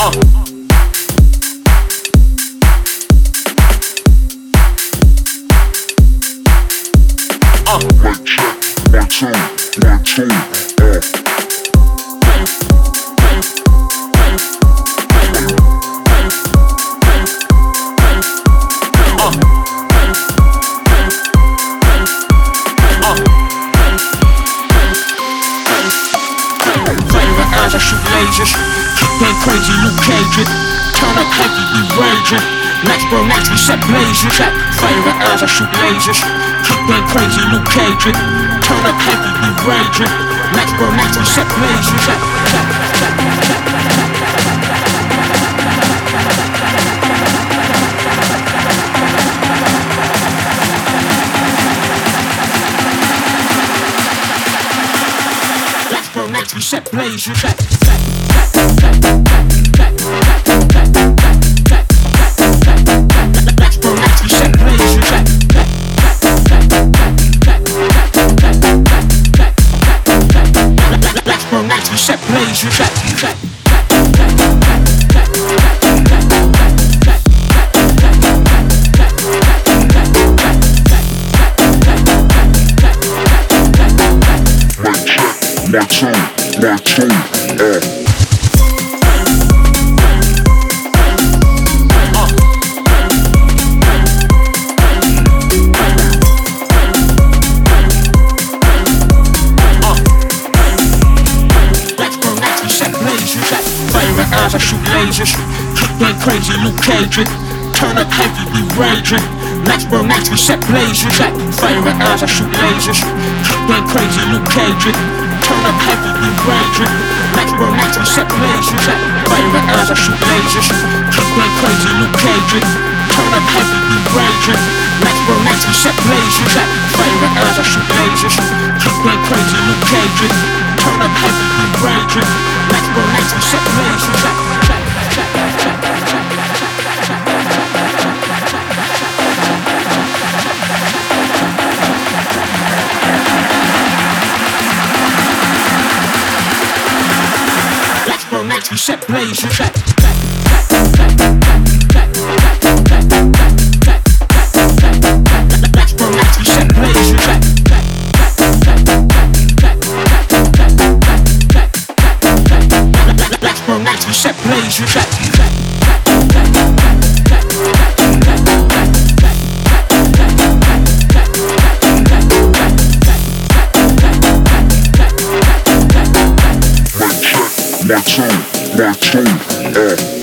Mic check, 1 2 1 2. As I shoot lasers, kick that crazy Luke Cage. Turn up heavy, we raging. Next bro, next we set blazers. Flavor as I shoot lasers, kick that crazy Luke Cage. Turn up heavy, we raging. Next bro, next we set blazers. Next we set blazers. Next bro, next we set blazers. Next bro, next we set blazers. Mic check, 1 2 1 2. As I shoot lasers, kick that crazy Luke Cage. Turn up heavy, we raging. Next bro, next we set blazers. Flavor as I shoot lasers, kick that crazy Luke Cage. Turn up heavy, we raging. Next bro, next we set blazers. Flavor as I shoot lasers, kick that crazy Luke Cage. Turn up heavy, we raging. Next bro, next we set blazers. Flavor as I shoot lasers, kick that crazy Luke Cage. Turn up heavy, we raging. Next bro, next we set blazers. Next we set blazers. Next bro, next we set blazers. Next bro, next we set blazers. Mic check, 1 2 1 2.